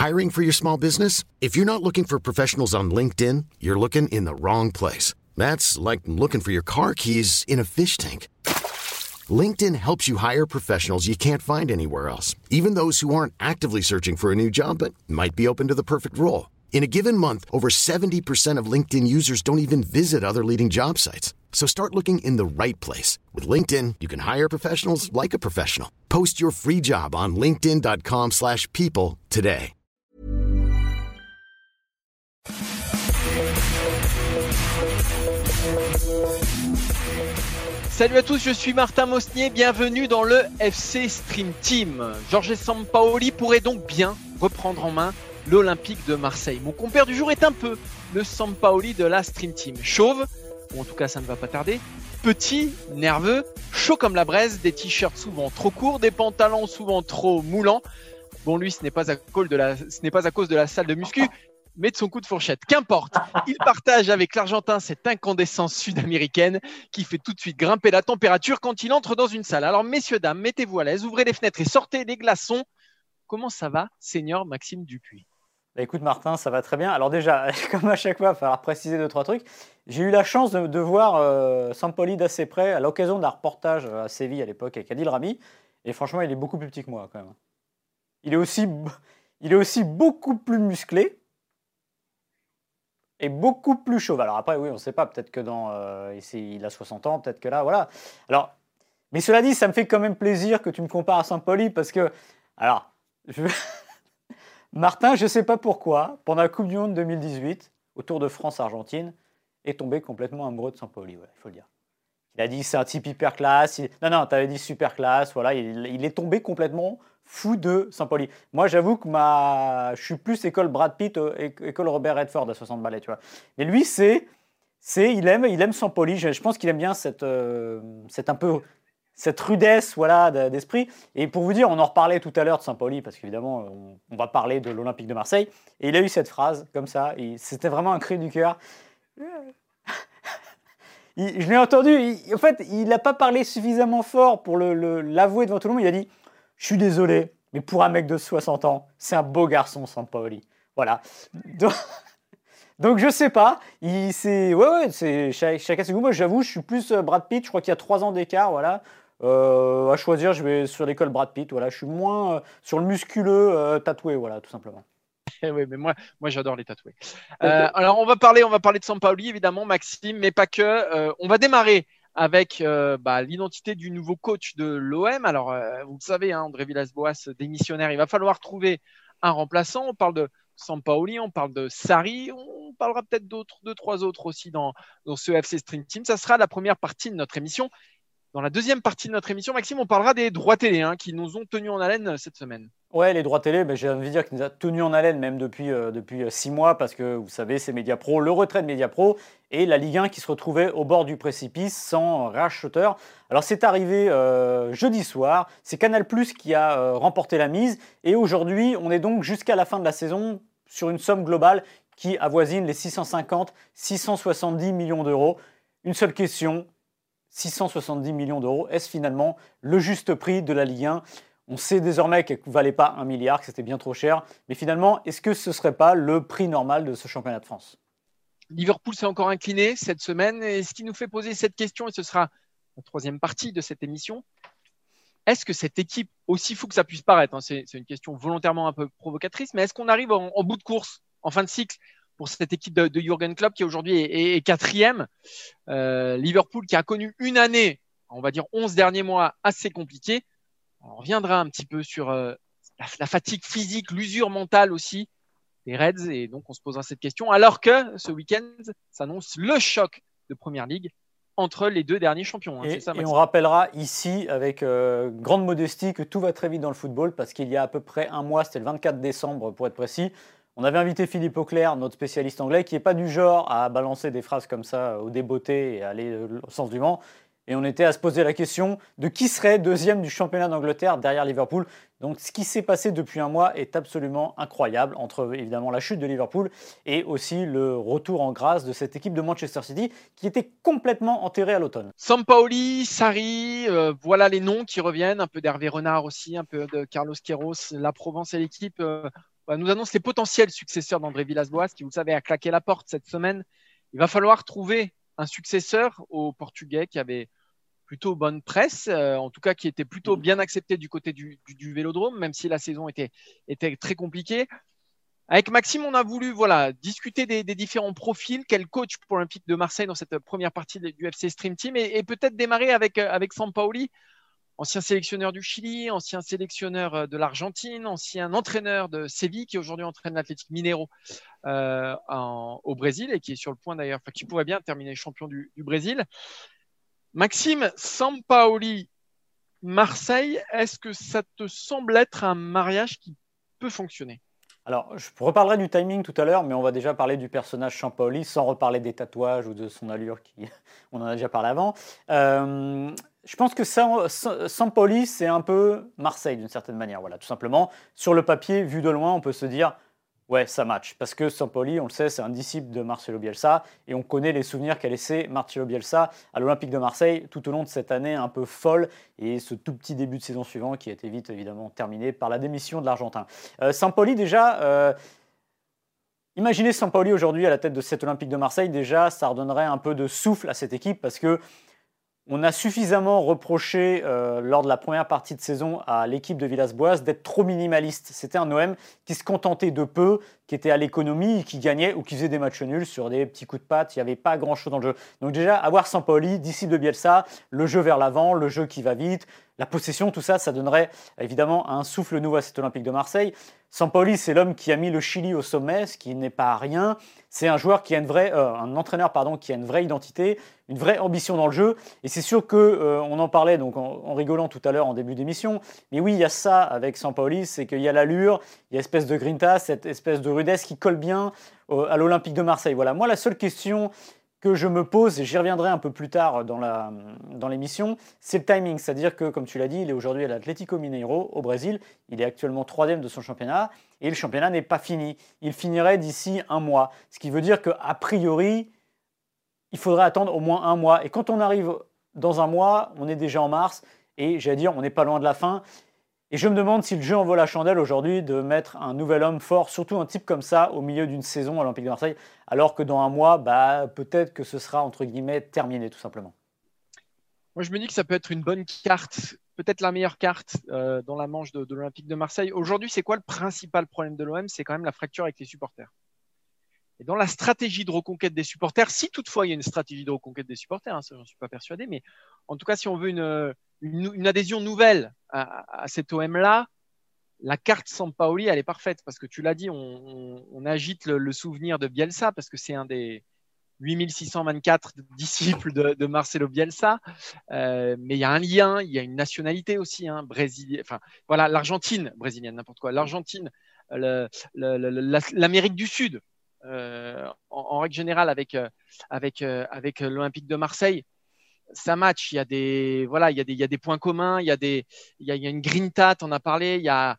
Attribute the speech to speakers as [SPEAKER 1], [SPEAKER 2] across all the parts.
[SPEAKER 1] Hiring for your small business? If you're not looking for professionals on LinkedIn, you're looking in the wrong place. That's like looking for your car keys in a fish tank. LinkedIn helps you hire professionals you can't find anywhere else, even those who aren't actively searching for a new job but might be open to the perfect role. In a given month, over 70% of LinkedIn users don't even visit other leading job sites. So start looking in the right place. With LinkedIn, you can hire professionals like a professional. Post your free job on linkedin.com/people today.
[SPEAKER 2] Salut à tous, je suis Martin Mosnier, bienvenue dans le FC Stream Team. Jorge Sampaoli pourrait donc bien reprendre en main l'Olympique de Marseille. Mon compère du jour est un peu le Sampaoli de la Stream Team. Chauve, ou en tout cas ça ne va pas tarder, petit, nerveux, chaud comme la braise, des t-shirts souvent trop courts, des pantalons souvent trop moulants. Bon, lui, ce n'est pas à cause de la salle de muscu, mais de son coup de fourchette. Qu'importe, il partage avec l'Argentin cette incandescence sud-américaine qui fait tout de suite grimper la température quand il entre dans une salle. Alors, messieurs, dames, mettez-vous à l'aise, ouvrez les fenêtres et sortez les glaçons. Comment ça va, Seigneur Maxime Dupuis ?
[SPEAKER 3] Bah écoute Martin, ça va très bien. Alors déjà, comme à chaque fois, il va falloir préciser 2-3 trucs. J'ai eu la chance de voir Sampaoli d'assez près à l'occasion d'un reportage à Séville à l'époque avec Adil Rami. Et franchement, il est beaucoup plus petit que moi quand même. Il est aussi beaucoup plus musclé et beaucoup plus chauve. Alors après, oui, on ne sait pas. Peut-être que il a 60 ans, peut-être que là, voilà. Alors, mais cela dit, ça me fait quand même plaisir que tu me compares à Sampaoli parce que, alors, Martin, je ne sais pas pourquoi, pendant la Coupe du Monde 2018, au Tour de France-Argentine, est tombé complètement amoureux de Sampaoli, il faut le dire. Il a dit c'est un type hyper classe. Non, tu avais dit super classe. Voilà, il est tombé complètement fou de Sampaoli. Moi, j'avoue que je suis plus école Brad Pitt, école Robert Redford à 60 balais, tu vois. Mais lui, il aime Sampaoli. Je pense qu'il aime bien cette rudesse, voilà, d'esprit. Et pour vous dire, on en reparlait tout à l'heure de Sampaoli, parce qu'évidemment, on va parler de l'Olympique de Marseille. Et il a eu cette phrase, comme ça. C'était vraiment un cri du cœur. Je l'ai entendu. En fait, il n'a pas parlé suffisamment fort pour l'avouer devant tout le monde. Il a dit « Je suis désolé, mais pour un mec de 60 ans, c'est un beau garçon, Sampaoli. » Voilà. Donc je sais pas, c'est chacun ses goûts. Moi j'avoue, je suis plus Brad Pitt, je crois qu'il y a 3 ans d'écart, voilà. À choisir, je vais sur l'école Brad Pitt, voilà. Je suis moins sur le musculeux tatoué, voilà, tout simplement.
[SPEAKER 2] Oui, mais moi j'adore les tatoués. Alors on va parler de Sampaoli évidemment, Maxime, mais pas que. On va démarrer avec l'identité du nouveau coach de l'OM. Alors vous le savez, André Villas-Boas démissionnaire, il va falloir trouver un remplaçant. On parle de Sampaoli, on parle de Sarri, on parlera peut-être deux, trois autres aussi dans ce FC Stream Team. Ça sera la première partie de notre émission. Dans la deuxième partie de notre émission, Maxime, on parlera des droits télé qui nous ont tenus en haleine cette semaine.
[SPEAKER 3] Ouais, les droits télé, j'ai envie de dire qu'ils nous a tenus en haleine même depuis 6 mois parce que vous savez, c'est Mediapro, le retrait de Mediapro et la Ligue 1 qui se retrouvait au bord du précipice sans racheteur. Alors c'est arrivé jeudi soir, c'est Canal+ qui a remporté la mise et aujourd'hui, on est donc jusqu'à la fin de la saison sur une somme globale qui avoisine les 650-670 millions d'euros. Une seule question, 670 millions d'euros, est-ce finalement le juste prix de la Ligue 1 ? On sait désormais qu'elle ne valait pas 1 milliard, que c'était bien trop cher. Mais finalement, est-ce que ce ne serait pas le prix normal de ce championnat de France ?
[SPEAKER 2] Liverpool s'est encore incliné cette semaine. Et ce qui nous fait poser cette question, et ce sera la troisième partie de cette émission, est-ce que cette équipe, aussi fou que ça puisse paraître, c'est une question volontairement un peu provocatrice, mais est-ce qu'on arrive en bout de course, en fin de cycle, pour cette équipe de Jürgen Klopp qui aujourd'hui est quatrième. Liverpool qui a connu une année, on va dire 11 derniers mois, assez compliquée. On reviendra un petit peu sur la fatigue physique, l'usure mentale aussi des Reds. Et donc, on se posera cette question. Alors que ce week-end s'annonce le choc de Première Ligue entre les deux derniers champions. C'est ça,
[SPEAKER 3] et on rappellera ici, avec grande modestie, que tout va très vite dans le football parce qu'il y a à peu près un mois, c'était le 24 décembre pour être précis, on avait invité Philippe Auclair, notre spécialiste anglais, qui n'est pas du genre à balancer des phrases comme ça au débeauté et à aller au sens du vent. Et on était à se poser la question de qui serait deuxième du championnat d'Angleterre derrière Liverpool. Donc ce qui s'est passé depuis un mois est absolument incroyable, entre évidemment la chute de Liverpool et aussi le retour en grâce de cette équipe de Manchester City qui était complètement enterrée à l'automne.
[SPEAKER 2] Sampaoli, Sarri, voilà les noms qui reviennent, un peu d'Hervé Renard aussi, un peu de Carlos Queiroz, la Provence et l'équipe nous annonce les potentiels successeurs d'André Villas-Boas, qui, vous le savez, a claqué la porte cette semaine. Il va falloir trouver un successeur au Portugais qui avait plutôt bonne presse, en tout cas qui était plutôt bien accepté du côté du Vélodrome, même si la saison était très compliquée. Avec Maxime, on a voulu discuter des différents profils, quel coach pour l'Olympique de Marseille dans cette première partie du FC Stream Team, et peut-être démarrer avec Sampaoli, ancien sélectionneur du Chili, ancien sélectionneur de l'Argentine, ancien entraîneur de Séville, qui aujourd'hui entraîne l'Atlético Mineiro au Brésil, et qui est sur le point d'ailleurs, qui pourrait bien terminer champion du Brésil. Maxime, Sampaoli, Marseille, est-ce que ça te semble être un mariage qui peut fonctionner ?
[SPEAKER 3] Alors, je reparlerai du timing tout à l'heure, mais on va déjà parler du personnage Sampaoli, sans reparler des tatouages ou de son allure, on en a déjà parlé avant. Je pense que Sampaoli, c'est un peu Marseille d'une certaine manière. Voilà, tout simplement, sur le papier, vu de loin, on peut se dire ouais, ça match. Parce que Sampaoli, on le sait, c'est un disciple de Marcelo Bielsa, et on connaît les souvenirs qu'a laissé Marcelo Bielsa à l'Olympique de Marseille tout au long de cette année un peu folle, et ce tout petit début de saison suivant qui a été vite évidemment terminé par la démission de l'Argentin. Sampaoli déjà... Imaginez Sampaoli aujourd'hui à la tête de cet Olympique de Marseille, déjà ça redonnerait un peu de souffle à cette équipe, parce que on a suffisamment reproché lors de la première partie de saison à l'équipe de Villas-Boas d'être trop minimaliste. C'était un OM qui se contentait de peu, qui était à l'économie, qui gagnait ou qui faisait des matchs nuls sur des petits coups de patte. Il n'y avait pas grand-chose dans le jeu. Donc déjà, avoir Sampaoli, disciple de Bielsa, le jeu vers l'avant, le jeu qui va vite, la possession, tout ça, ça donnerait évidemment un souffle nouveau à cet Olympique de Marseille. Sampaoli, c'est l'homme qui a mis le Chili au sommet, ce qui n'est pas rien. C'est un joueur qui a un entraîneur qui a une vraie identité, une vraie ambition dans le jeu. Et c'est sûr que on en parlait donc en rigolant tout à l'heure en début d'émission. Mais oui, il y a ça avec Sampaoli, c'est qu'il y a l'allure, il y a espèce de grinta, cette espèce de rudesse qui colle bien à l'Olympique de Marseille. Voilà. Moi, la seule question que je me pose, et j'y reviendrai un peu plus tard dans l'émission, c'est le timing. C'est-à-dire que, comme tu l'as dit, il est aujourd'hui à l'Atlético Mineiro au Brésil. Il est actuellement 3e de son championnat et le championnat n'est pas fini. Il finirait d'ici un mois. Ce qui veut dire qu'a priori, il faudrait attendre au moins un mois. Et quand on arrive dans un mois, on est déjà en mars et j'allais dire, on n'est pas loin de la fin. Et je me demande si le jeu en vaut la chandelle aujourd'hui de mettre un nouvel homme fort, surtout un type comme ça, au milieu d'une saison à l'Olympique de Marseille, alors que dans un mois, peut-être que ce sera, entre guillemets, terminé, tout simplement.
[SPEAKER 2] Moi, je me dis que ça peut être une bonne carte, peut-être la meilleure carte dans la manche de l'Olympique de Marseille. Aujourd'hui, c'est quoi le principal problème de l'OM ? C'est quand même la fracture avec les supporters. Et dans la stratégie de reconquête des supporters, si toutefois il y a une stratégie de reconquête des supporters, ça, j'en suis pas persuadé, mais en tout cas, si on veut une adhésion nouvelle à cet OM-là, la carte Sampaoli, elle est parfaite parce que tu l'as dit, on agite le souvenir de Bielsa parce que c'est un des 8624 disciples de Marcelo Bielsa, mais il y a un lien, il y a une nationalité aussi, l'Argentine, brésilienne, n'importe quoi, l'Argentine, l'Amérique du Sud, en règle générale avec l'Olympique de Marseille. Ça match, il y a des points communs, il y a une grinta, t'en as parlé,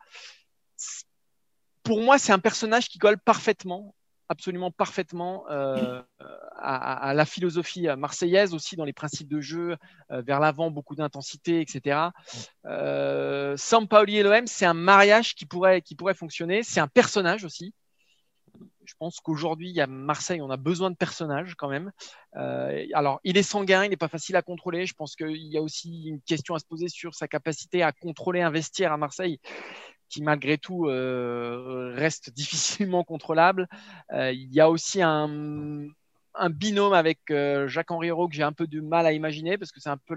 [SPEAKER 2] pour moi, c'est un personnage qui colle parfaitement, absolument parfaitement à la philosophie marseillaise, aussi dans les principes de jeu, vers l'avant, beaucoup d'intensité, etc. Sampaoli et l'OM, c'est un mariage qui pourrait fonctionner, c'est un personnage aussi. Je pense qu'aujourd'hui, à Marseille, on a besoin de personnages quand même. Alors, il est sanguin, il n'est pas facile à contrôler. Je pense qu'il y a aussi une question à se poser sur sa capacité à contrôler un vestiaire à Marseille qui, malgré tout, reste difficilement contrôlable. Il y a aussi un binôme avec Jacques-Henri Hérault que j'ai un peu de mal à imaginer parce que c'est un peu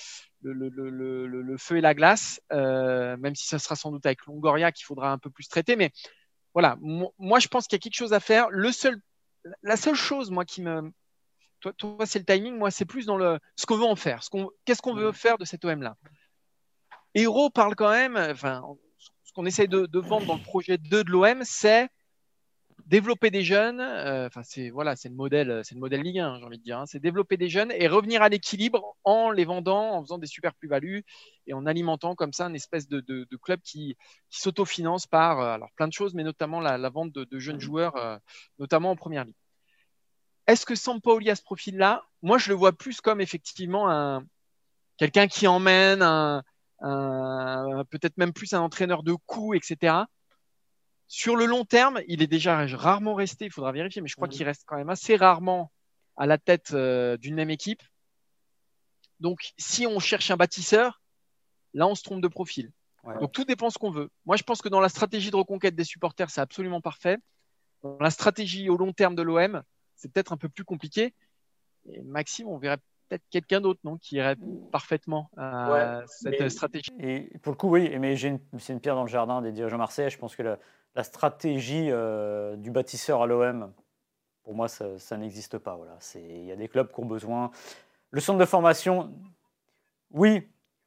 [SPEAKER 2] le feu et la glace, même si ça sera sans doute avec Longoria qu'il faudra un peu plus traiter. Mais voilà, moi je pense qu'il y a quelque chose à faire. La seule chose, moi, qui me... Toi, c'est le timing, moi, c'est plus dans ce qu'on veut en faire. Qu'est-ce qu'on veut faire de cet OM-là ? Hérault parle quand même, ce qu'on essaie de vendre dans le projet 2 de l'OM, c'est développer des jeunes, c'est le modèle Ligue 1, j'ai envie de dire, c'est développer des jeunes et revenir à l'équilibre en les vendant, en faisant des super plus-values et en alimentant comme ça une espèce de club qui s'autofinance par plein de choses, mais notamment la vente de jeunes joueurs, notamment en première ligue. Est-ce que Sampaoli a ce profil-là ? Moi, je le vois plus comme effectivement quelqu'un qui emmène, peut-être même plus un entraîneur de coups, etc. Sur le long terme, il est déjà rarement resté, il faudra vérifier, mais je crois qu'il reste quand même assez rarement à la tête d'une même équipe. Donc, si on cherche un bâtisseur, là, on se trompe de profil.
[SPEAKER 3] Ouais.
[SPEAKER 2] Donc, tout dépend ce qu'on veut. Moi, je pense que dans la stratégie de reconquête des supporters, c'est absolument parfait. Dans la stratégie au long terme de l'OM, c'est peut-être un peu plus compliqué. Et Maxime, on verrait peut-être quelqu'un d'autre, non, qui irait parfaitement à cette stratégie.
[SPEAKER 3] Et pour le coup, oui, mais c'est une pierre dans le jardin des dirigeants marseillais. Je pense que la stratégie du bâtisseur à l'OM, pour moi, ça n'existe pas. Voilà. Il y a des clubs qui ont besoin. Le centre de formation, oui.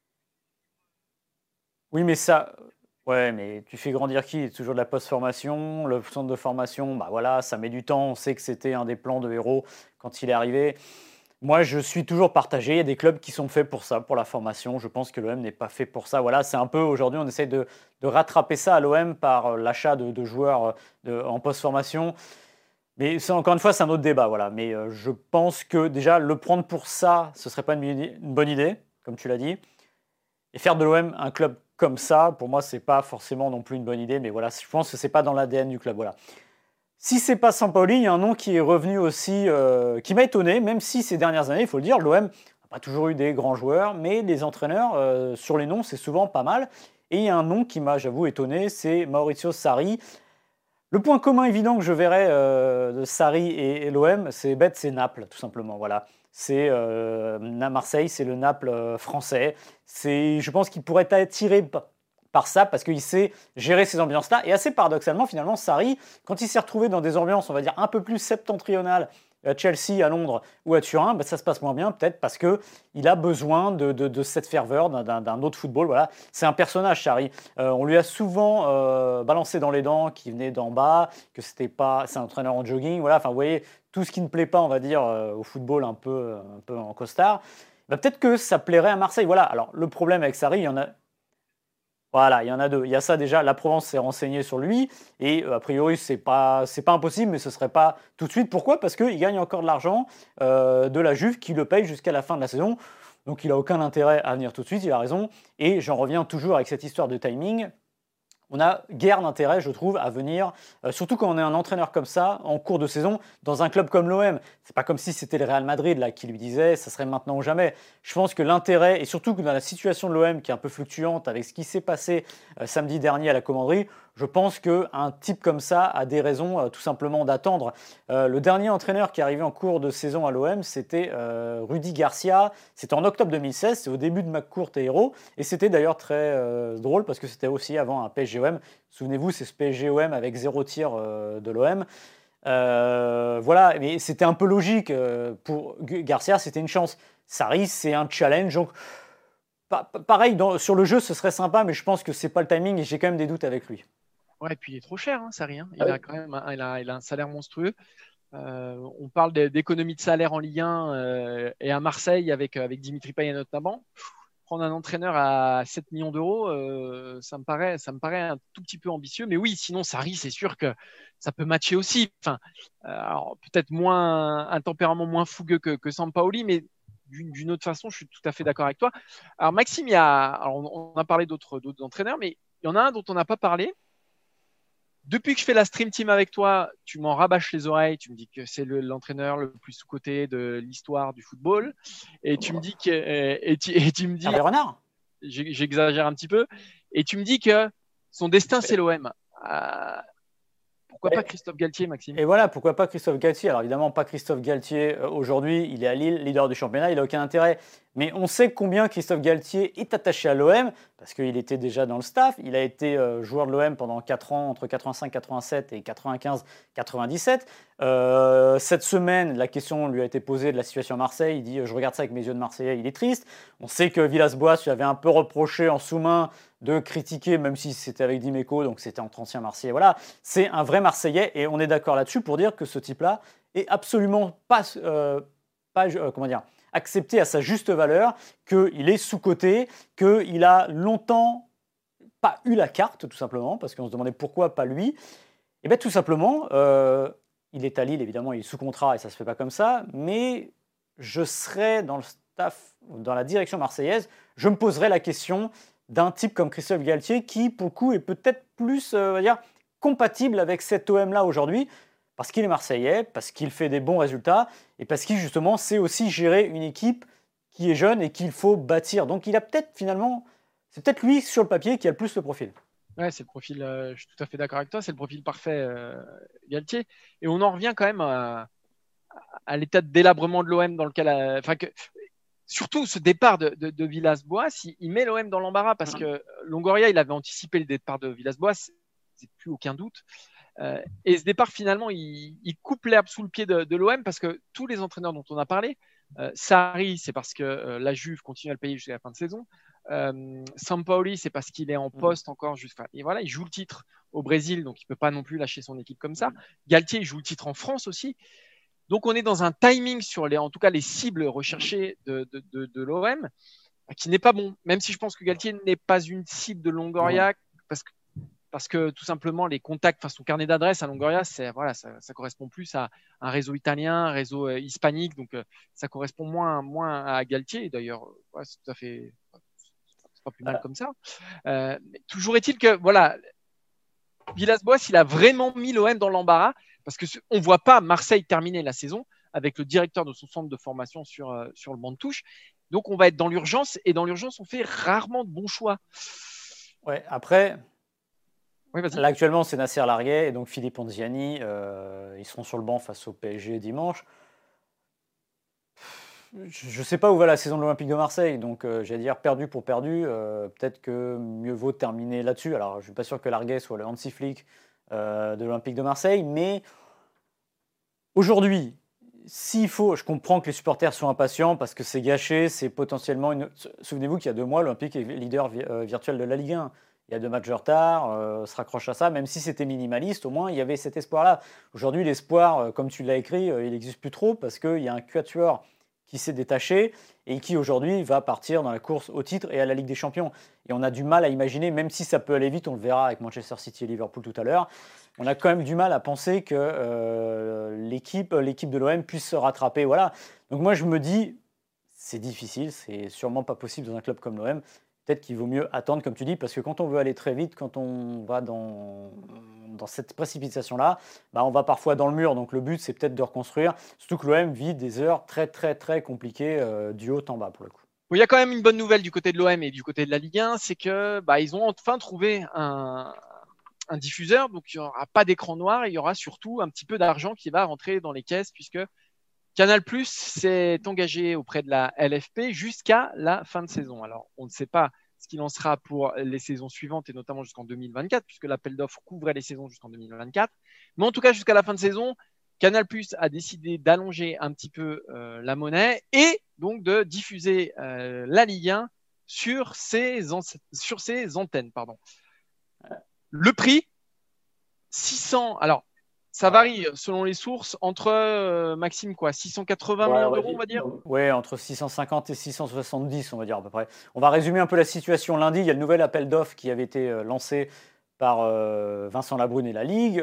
[SPEAKER 3] Oui, mais ça. Ouais, mais tu fais grandir qui? Toujours de la post-formation. Le centre de formation, bah voilà, ça met du temps. On sait que c'était un des plans de Hérault quand il est arrivé. Moi, je suis toujours partagé. Il y a des clubs qui sont faits pour ça, pour la formation. Je pense que l'OM n'est pas fait pour ça. Voilà, c'est un peu aujourd'hui, on essaie de rattraper ça à l'OM par l'achat de joueurs en post-formation. Mais encore une fois, c'est un autre débat. Voilà. Mais je pense que déjà, le prendre pour ça, ce ne serait pas une bonne idée, comme tu l'as dit. Et faire de l'OM un club comme ça, pour moi, ce n'est pas forcément non plus une bonne idée. Mais voilà, je pense que ce n'est pas dans l'ADN du club. Voilà. Si c'est pas Sampaoli, il y a un nom qui est revenu aussi, qui m'a étonné, même si ces dernières années, il faut le dire, l'OM n'a pas toujours eu des grands joueurs, mais les entraîneurs, sur les noms, c'est souvent pas mal. Et il y a un nom qui m'a, j'avoue, étonné, c'est Maurizio Sarri. Le point commun évident que je verrais de Sarri et l'OM, c'est bête, c'est Naples, tout simplement. Voilà. C'est Marseille, c'est le Naples français. Je pense qu'il pourrait être attiré par ça, parce qu'il sait gérer ces ambiances-là. Et assez paradoxalement, finalement, Sarri, quand il s'est retrouvé dans des ambiances, on va dire, un peu plus septentrionales, à Chelsea, à Londres ou à Turin, ça se passe moins bien, peut-être parce qu'il a besoin de cette ferveur, d'un autre football. Voilà. C'est un personnage, Sarri. On lui a souvent balancé dans les dents qu'il venait d'en bas, que c'est un entraîneur en jogging. Voilà. Enfin, vous voyez, tout ce qui ne plaît pas, on va dire, au football un peu en costard. Peut-être que ça plairait à Marseille. Voilà. Alors, le problème avec Sarri, il y en a... Voilà, il y en a deux. Il y a ça déjà, la Provence s'est renseignée sur lui, et a priori, c'est pas impossible, mais ce ne serait pas tout de suite. Pourquoi? Parce qu'il gagne encore de l'argent de la Juve qui le paye jusqu'à la fin de la saison. Donc il n'a aucun intérêt à venir tout de suite, il a raison. Et j'en reviens toujours avec cette histoire de timing. On a guère d'intérêt, je trouve, à venir, surtout quand on est un entraîneur comme ça, en cours de saison, dans un club comme l'OM. C'est pas comme si c'était le Real Madrid là, qui lui disait « ça serait maintenant ou jamais ». Je pense que l'intérêt, et surtout que dans la situation de l'OM qui est un peu fluctuante avec ce qui s'est passé samedi dernier à la Commanderie, je pense qu'un type comme ça a des raisons tout simplement d'attendre. Le dernier entraîneur qui est arrivé en cours de saison à l'OM, c'était Rudy Garcia. C'était en octobre 2016, c'est au début de McCourt et Hérault. Et c'était d'ailleurs très drôle parce que c'était aussi avant un PSG-OM. Souvenez-vous, c'est ce PSG-OM avec 0 tir de l'OM. Voilà, mais c'était un peu logique. Pour Garcia, c'était une chance. Sarri, c'est un challenge. Donc, pareil, sur le jeu, ce serait sympa, mais je pense que c'est pas le timing et j'ai quand même des doutes avec lui.
[SPEAKER 2] Ouais, et puis il est trop cher, hein, Sarri. Hein. Il a quand même il a un salaire monstrueux. On parle d'économie de salaire en Ligue 1 et à Marseille avec Dimitri Payet notamment. Prendre un entraîneur à 7 millions d'euros, ça me paraît un tout petit peu ambitieux. Mais oui, sinon, Sarri, c'est sûr que ça peut matcher aussi. Enfin, alors, peut-être un tempérament moins fougueux que Sampaoli, mais d'une autre façon, je suis tout à fait d'accord avec toi. Alors, Maxime, on a parlé d'autres entraîneurs, mais il y en a un dont on n'a pas parlé. Depuis que je fais la Stream Team avec toi, tu m'en rabâches les oreilles. Tu me dis que c'est l'entraîneur le plus sous-coté de l'histoire du football. Et tu me dis que. Et tu me dis.
[SPEAKER 3] Hervé Renard.
[SPEAKER 2] J'exagère un petit peu. Et tu me dis que son destin, c'est l'OM. Pourquoi pas Christophe Galtier, Maxime?
[SPEAKER 3] Et voilà, pourquoi pas Christophe Galtier? Alors évidemment, pas Christophe Galtier aujourd'hui, il est à Lille, leader du championnat, il n'a aucun intérêt. Mais on sait combien Christophe Galtier est attaché à l'OM, parce qu'il était déjà dans le staff. Il a été joueur de l'OM pendant 4 ans, entre 85, 87 et 95, 97. Cette semaine, la question lui a été posée de la situation à Marseille. Il dit « je regarde ça avec mes yeux de Marseillais, il est triste ». On sait que Villas-Boas lui avait un peu reproché en sous-main de critiquer, même si c'était avec Dimeco, donc c'était entre anciens Marseillais. Voilà, c'est un vrai Marseillais, et on est d'accord là-dessus pour dire que ce type-là est absolument pas accepté à sa juste valeur, qu'il est sous-coté, qu'il a longtemps pas eu la carte, tout simplement, parce qu'on se demandait pourquoi pas lui. Et bien tout simplement, il est à Lille, évidemment, il est sous contrat et ça se fait pas comme ça, mais je serais dans le staff, dans la direction marseillaise, je me poserais la question d'un type comme Christophe Galtier qui, pour le coup, est peut-être plus, compatible avec cet OM-là aujourd'hui, parce qu'il est Marseillais, parce qu'il fait des bons résultats, et parce qu'il justement sait aussi gérer une équipe qui est jeune et qu'il faut bâtir. Donc il a peut-être finalement, c'est peut-être lui sur le papier qui a le plus le profil.
[SPEAKER 2] Ouais, c'est le profil, je suis tout à fait d'accord avec toi, c'est le profil parfait, Galtier. Et on en revient quand même à l'état de délabrement de l'OM dans lequel, surtout ce départ de Villas-Boas, il met l'OM dans l'embarras parce que Longoria, il avait anticipé le départ de Villas-Boas, c'est plus aucun doute. Et ce départ, finalement, il coupe l'herbe sous le pied de l'OM parce que tous les entraîneurs dont on a parlé, Sarri, c'est parce que la Juve continue à le payer jusqu'à la fin de saison. Sampaoli, c'est parce qu'il est en poste encore. Et voilà, il joue le titre au Brésil, donc il ne peut pas non plus lâcher son équipe comme ça. Galtier, il joue le titre en France aussi. Donc on est dans un timing sur en tout cas les cibles recherchées de l'OM qui n'est pas bon. Même si je pense que Galtier n'est pas une cible de Longoria parce que tout simplement les contacts, son carnet d'adresses à Longoria, ça correspond plus à un réseau italien, un réseau hispanique, donc ça correspond moins à Galtier. D'ailleurs, c'est tout à fait, c'est pas plus mal comme ça. Toujours est-il que Villas-Boas, il a vraiment mis l'OM dans l'embarras parce que on voit pas Marseille terminer la saison avec le directeur de son centre de formation sur le banc de touche. Donc on va être dans l'urgence et dans l'urgence on fait rarement de bons choix.
[SPEAKER 3] Ouais, après.
[SPEAKER 2] Oui,
[SPEAKER 3] là, actuellement, c'est Nasser Larguet et donc Philippe Onziani. Ils seront sur le banc face au PSG dimanche. Je ne sais pas où va la saison de l'Olympique de Marseille, donc j'allais dire perdu pour perdu. Peut-être que mieux vaut terminer là-dessus. Alors, je ne suis pas sûr que Larguet soit le Hansi Flick de l'Olympique de Marseille, mais aujourd'hui, s'il faut, je comprends que les supporters sont impatients parce que c'est gâché, c'est potentiellement une. Souvenez-vous qu'il y a 2 mois, l'Olympique est leader virtuel de la Ligue 1. Il y a 2 matchs de retard, se raccroche à ça, même si c'était minimaliste, au moins il y avait cet espoir-là. Aujourd'hui, l'espoir, comme tu l'as écrit, il n'existe plus trop parce qu'il y a un quatuor qui s'est détaché et qui aujourd'hui va partir dans la course au titre et à la Ligue des Champions. Et on a du mal à imaginer, même si ça peut aller vite, on le verra avec Manchester City et Liverpool tout à l'heure, on a quand même du mal à penser que l'équipe de l'OM puisse se rattraper. Voilà. Donc moi je me dis, c'est difficile, c'est sûrement pas possible dans un club comme l'OM. Peut-être qu'il vaut mieux attendre, comme tu dis, parce que quand on veut aller très vite, quand on va dans cette précipitation-là, on va parfois dans le mur. Donc le but, c'est peut-être de reconstruire. Surtout que l'OM vit des heures très, très, très compliquées du haut en bas, pour le coup.
[SPEAKER 2] Il y a quand même une bonne nouvelle du côté de l'OM et du côté de la Ligue 1, c'est que ils ont enfin trouvé un diffuseur. Donc il n'y aura pas d'écran noir, il y aura surtout un petit peu d'argent qui va rentrer dans les caisses, puisque Canal+ s'est engagé auprès de la LFP jusqu'à la fin de saison. Alors, on ne sait pas ce qu'il en sera pour les saisons suivantes et notamment jusqu'en 2024, puisque l'appel d'offres couvrait les saisons jusqu'en 2024. Mais en tout cas, jusqu'à la fin de saison, Canal+ a décidé d'allonger un petit peu la monnaie et donc de diffuser la Ligue 1 sur ses antennes. Le prix, 600. Alors, ça varie selon les sources entre, Maxime, 680 millions d'euros, on va dire ?
[SPEAKER 3] Oui, entre 650 et 670, on va dire à peu près. On va résumer un peu la situation. Lundi, il y a le nouvel appel d'offres qui avait été lancé par Vincent Labrune et la Ligue.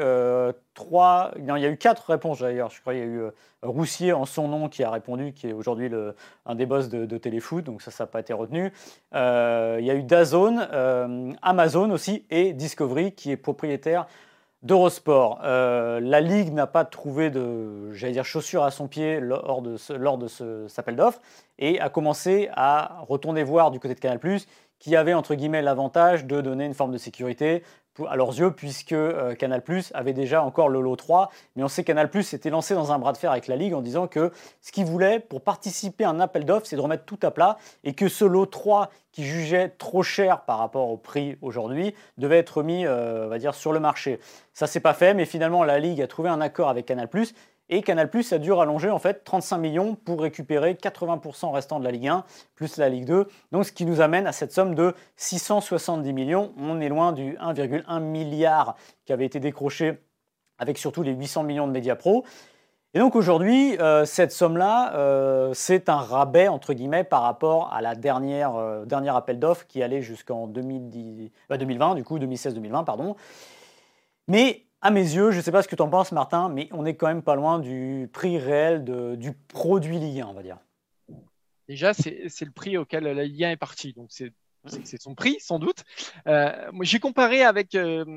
[SPEAKER 3] Il y a eu 4 réponses d'ailleurs. Je crois qu'il y a eu Roussier en son nom qui a répondu, qui est aujourd'hui un des boss de Téléfoot, donc ça n'a pas été retenu. Il y a eu DAZN, Amazon aussi et Discovery qui est propriétaire d'Eurosport. La Ligue n'a pas trouvé de chaussures à son pied lors de cet appel d'offres et a commencé à retourner voir du côté de Canal+, qui avait entre guillemets l'avantage de donner une forme de sécurité à leurs yeux, puisque Canal+ avait déjà encore le lot 3. Mais on sait que Canal+ s'était lancé dans un bras de fer avec la Ligue en disant que ce qu'il voulait pour participer à un appel d'offres, c'est de remettre tout à plat et que ce lot 3 qui jugeait trop cher par rapport au prix aujourd'hui devait être mis sur le marché. Ça s'est pas fait, mais finalement la Ligue a trouvé un accord avec Canal+. Et Canal+ a dû rallonger en fait 35 millions pour récupérer 80% restant de la Ligue 1 plus la Ligue 2. Donc ce qui nous amène à cette somme de 670 millions. On est loin du 1,1 milliard qui avait été décroché avec surtout les 800 millions de Mediapro. Et donc aujourd'hui, cette somme-là, c'est un rabais entre guillemets par rapport à la dernier appel d'offres qui allait jusqu'en 2020, du coup 2016-2020, pardon. Mais à mes yeux, je ne sais pas ce que tu en penses, Martin, mais on n'est quand même pas loin du prix réel du produit Ligue 1, on va dire.
[SPEAKER 2] Déjà, c'est le prix auquel la Ligue 1 est partie. Donc, c'est C'est que c'est son prix, sans doute. Moi, j'ai comparé avec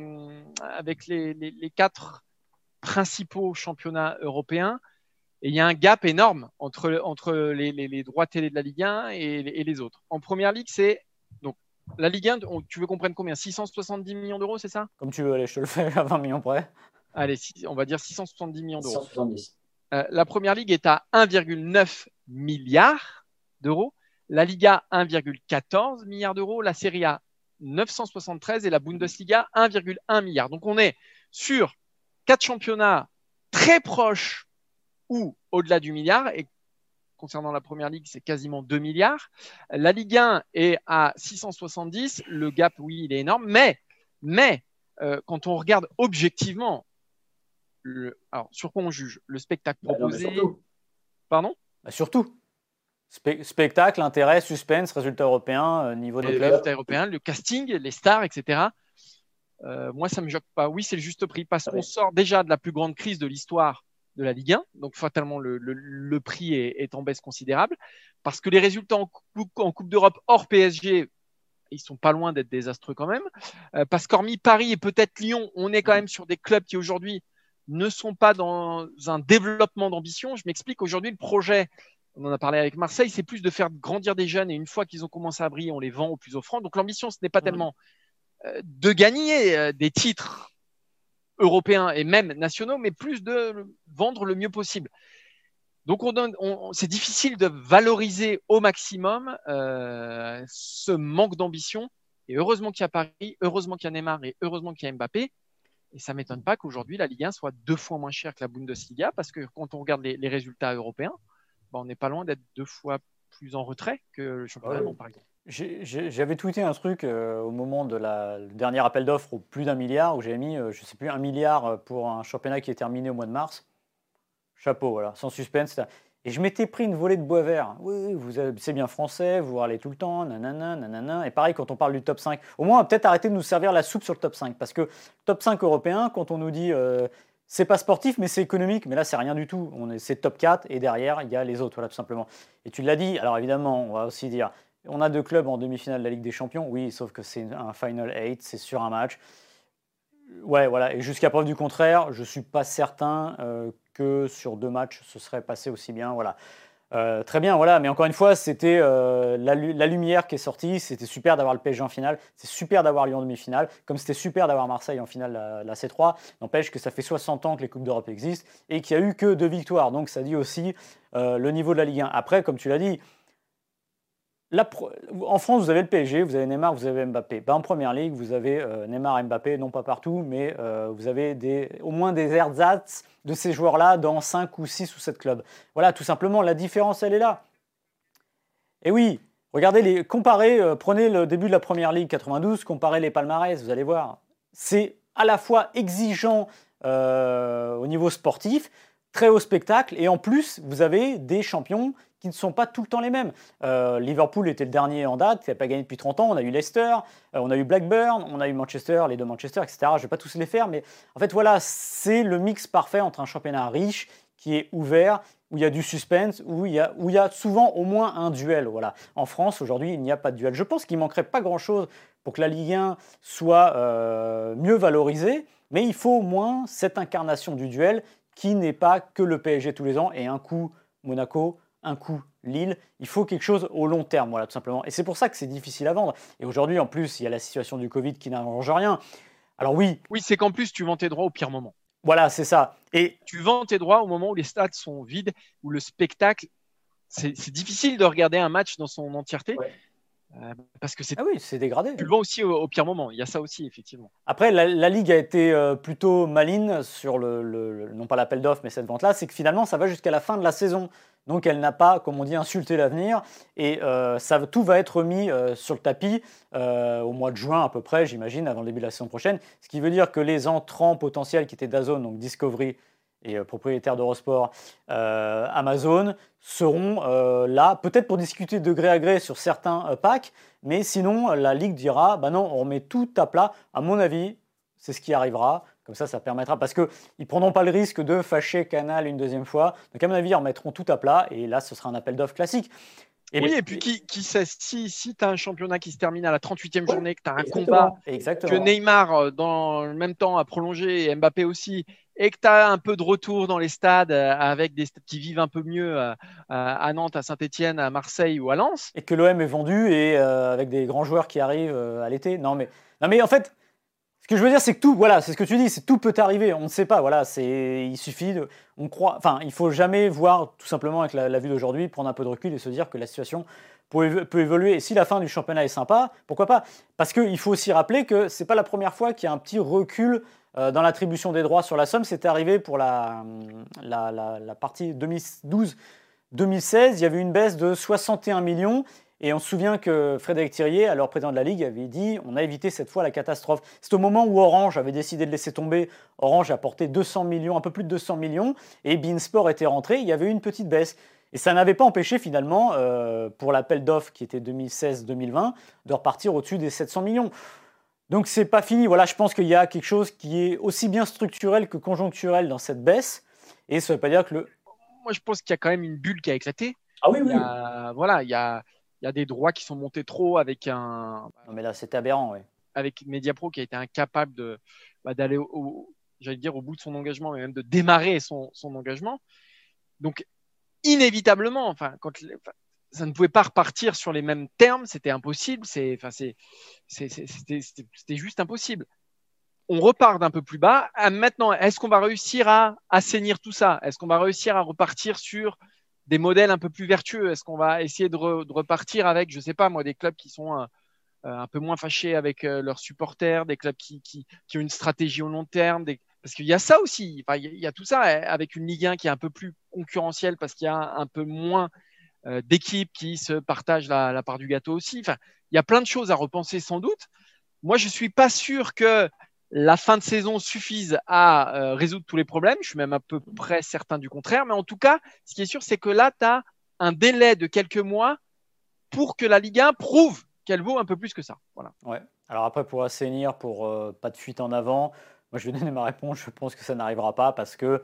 [SPEAKER 2] les 4 principaux championnats européens. Et il y a un gap énorme entre les droits télé de la Ligue 1 et les autres. En première ligue, c'est donc la Ligue 1, tu veux qu'on prenne combien? 670 millions d'euros, c'est ça?
[SPEAKER 3] Comme tu veux, allez, je te le fais à 20 millions près.
[SPEAKER 2] Allez, on va dire 670 millions d'euros.
[SPEAKER 4] 170.
[SPEAKER 2] La première ligue est à 1,9 milliard d'euros. La Liga, 1,14 milliard d'euros. La Serie A, 973 et la Bundesliga, 1,1 milliard. Donc on est sur 4 championnats très proches ou au-delà du milliard. Et concernant la première ligue, c'est quasiment 2 milliards. La Ligue 1 est à 670. Le gap, oui, il est énorme. Mais quand on regarde objectivement, alors sur quoi on juge? Le spectacle proposé. Pardon?
[SPEAKER 3] Surtout. Spectacle, intérêt, suspense, résultat européen, niveau des clubs.
[SPEAKER 2] Résultat européen, le casting, les stars, etc. Moi, ça ne me choque pas. Oui, c'est le juste prix parce qu'on sort déjà de la plus grande crise de l'histoire de la Ligue 1. Donc, fatalement, le prix est en baisse considérable parce que les résultats en Coupe d'Europe hors PSG, ils sont pas loin d'être désastreux quand même. Parce qu'hormis Paris et peut-être Lyon, on est quand même sur des clubs qui aujourd'hui ne sont pas dans un développement d'ambition. Je m'explique. Aujourd'hui, le projet, on en a parlé avec Marseille, c'est plus de faire grandir des jeunes et une fois qu'ils ont commencé à briller, on les vend au plus offrant. Donc, l'ambition, ce n'est pas tellement de gagner des titres européens et même nationaux, mais plus de vendre le mieux possible. Donc, c'est difficile de valoriser au maximum ce manque d'ambition. Et heureusement qu'il y a Paris, heureusement qu'il y a Neymar et heureusement qu'il y a Mbappé. Et ça ne m'étonne pas qu'aujourd'hui, la Ligue 1 soit 2 fois moins chère que la Bundesliga parce que quand on regarde les résultats européens, on n'est pas loin d'être 2 fois plus en retrait que le championnat allemand, par exemple.
[SPEAKER 3] J'avais tweeté un truc au moment de le dernier appel d'offres au plus d'1 milliard où j'avais mis, je ne sais plus, 1 milliard pour un championnat qui est terminé au mois de mars. Chapeau, voilà, sans suspense. Et je m'étais pris une volée de bois vert. Oui, c'est bien français, vous râlez tout le temps, nanana, nanana. Et pareil, quand on parle du top 5, au moins, peut-être arrêter de nous servir la soupe sur le top 5. Parce que top 5 européen, quand on nous dit c'est pas sportif, mais c'est économique, mais là, c'est rien du tout. C'est top 4 et derrière, il y a les autres, voilà, tout simplement. Et tu l'as dit, alors évidemment, on va aussi dire, on a 2 clubs en demi-finale de la Ligue des Champions. Oui, sauf que c'est un Final 8, c'est sur un match. Ouais, voilà. Et jusqu'à preuve du contraire, je ne suis pas certain que sur 2 matchs, ce serait passé aussi bien. Voilà. Très bien, voilà. Mais encore une fois, c'était la lumière qui est sortie. C'était super d'avoir le PSG en finale. C'est super d'avoir Lyon en demi-finale. Comme c'était super d'avoir Marseille en finale la C3. N'empêche que ça fait 60 ans que les Coupes d'Europe existent et qu'il n'y a eu que 2 victoires. Donc ça dit aussi le niveau de la Ligue 1. Après, comme tu l'as dit, en France, vous avez le PSG, vous avez Neymar, vous avez Mbappé. En première ligue, vous avez Neymar et Mbappé, non pas partout, mais vous avez au moins des ersatz de ces joueurs-là dans 5 ou 6 ou 7 clubs. Voilà, tout simplement, la différence, elle est là. Et oui, regardez, prenez le début de la première ligue 92, comparez les palmarès, vous allez voir. C'est à la fois exigeant au niveau sportif, très haut spectacle, et en plus, vous avez des champions qui ne sont pas tout le temps les mêmes. Liverpool était le dernier en date, qui n'a pas gagné depuis 30 ans. On a eu Leicester, on a eu Blackburn, on a eu Manchester, les 2 Manchester, etc. Je ne vais pas tous les faire, mais en fait, voilà, c'est le mix parfait entre un championnat riche, qui est ouvert, où il y a du suspense, où il y a souvent au moins un duel. Voilà. En France, aujourd'hui, il n'y a pas de duel. Je pense qu'il ne manquerait pas grand-chose pour que la Ligue 1 soit mieux valorisée, mais il faut au moins cette incarnation du duel qui n'est pas que le PSG tous les ans et un coup Monaco, un coup Lille. Il faut quelque chose au long terme, voilà, tout simplement. Et c'est pour ça que c'est difficile à vendre. Et aujourd'hui, en plus, il y a la situation du Covid qui n'arrange rien. Alors oui.
[SPEAKER 2] Oui, c'est qu'en plus, tu vends tes droits au pire moment.
[SPEAKER 3] Voilà, c'est ça. Et
[SPEAKER 2] tu vends tes droits au moment où les stades sont vides, où le spectacle, c'est difficile de regarder un match dans son entièreté. Ouais. Parce que
[SPEAKER 3] c'est dégradé.
[SPEAKER 2] Tu le vends aussi au pire moment. Il y a ça aussi, effectivement.
[SPEAKER 3] Après, la Ligue a été plutôt maligne sur non pas l'appel d'offres, mais cette vente-là. C'est que finalement, ça va jusqu'à la fin de la saison. Donc, elle n'a pas, comme on dit, insulté l'avenir. Et tout va être mis sur le tapis au mois de juin à peu près, j'imagine, avant le début de la saison prochaine. Ce qui veut dire que les entrants potentiels qui étaient DAZN, donc Discovery et propriétaires d'Eurosport, Amazon, seront là, peut-être pour discuter de gré à gré sur certains packs, mais sinon, la Ligue dira, non, on remet tout à plat. À mon avis, c'est ce qui arrivera. Comme ça permettra, parce qu'ils ne prendront pas le risque de fâcher Canal une deuxième fois. Donc à mon avis, ils remettront tout à plat, et là, ce sera un appel d'offres classique.
[SPEAKER 2] Oui, et puis qui sait, si tu as un championnat qui se termine à la 38e journée, que tu as un
[SPEAKER 3] Exactement.
[SPEAKER 2] combat, que Neymar, dans le même temps, a prolongé, et Mbappé aussi, et que tu as un peu de retour dans les stades avec des stades qui vivent un peu mieux à Nantes, à Saint-Etienne, à Marseille ou à Lens.
[SPEAKER 3] Et que l'OM est vendu et avec des grands joueurs qui arrivent à l'été. Non, mais en fait, ce que je veux dire, c'est que tout, voilà, c'est ce que tu dis, c'est tout peut arriver. On ne sait pas, voilà, il suffit on croit, enfin, il faut jamais voir tout simplement avec la vue d'aujourd'hui, prendre un peu de recul et se dire que la situation peut évoluer. Et si la fin du championnat est sympa, pourquoi pas? Parce qu'il faut aussi rappeler que c'est pas la première fois qu'il y a un petit recul dans l'attribution des droits sur la somme. C'était arrivé pour la partie 2012-2016, il y avait une baisse de 61 millions. Et on se souvient que Frédéric Thirier, alors président de la Ligue, avait dit on a évité cette fois la catastrophe. C'est au moment où Orange avait décidé de laisser tomber. Orange a porté 200 millions, un peu plus de 200 millions, et beIN Sport était rentré, il y avait eu une petite baisse. Et ça n'avait pas empêché finalement, pour l'appel d'offres qui était 2016-2020, de repartir au-dessus des 700 millions. Donc c'est pas fini. Voilà, je pense qu'il y a quelque chose qui est aussi bien structurel que conjoncturel dans cette baisse. Et ça ne veut pas dire que
[SPEAKER 2] Moi, je pense qu'il y a quand même une bulle qui a éclaté.
[SPEAKER 3] Ah oui, oui.
[SPEAKER 2] Il y a des droits qui sont montés trop avec un.
[SPEAKER 3] Non, mais là, c'était aberrant, oui.
[SPEAKER 2] Avec Mediapro qui a été incapable d'aller j'allais dire au bout de son engagement, mais même de démarrer son engagement. Donc, inévitablement, ça ne pouvait pas repartir sur les mêmes termes, c'était impossible, c'était juste impossible. On repart d'un peu plus bas. Maintenant, est-ce qu'on va réussir à assainir tout ça? Est-ce qu'on va réussir à repartir sur des modèles un peu plus vertueux? Est-ce qu'on va essayer de repartir avec, je ne sais pas moi, des clubs qui sont un peu moins fâchés avec leurs supporters, des clubs qui ont une stratégie au long terme, parce qu'il y a ça aussi, il y a tout ça avec une Ligue 1 qui est un peu plus concurrentielle parce qu'il y a un peu moins d'équipes qui se partagent la part du gâteau aussi. Il y a plein de choses à repenser sans doute. Moi, je ne suis pas sûr que la fin de saison suffise à résoudre tous les problèmes. Je suis même à peu près certain du contraire. Mais en tout cas, ce qui est sûr, c'est que là, tu as un délai de quelques mois pour que la Ligue 1 prouve qu'elle vaut un peu plus que ça. Voilà.
[SPEAKER 3] Ouais. Alors après, pour assainir, pour pas de fuite en avant, moi je vais donner ma réponse. Je pense que ça n'arrivera pas parce que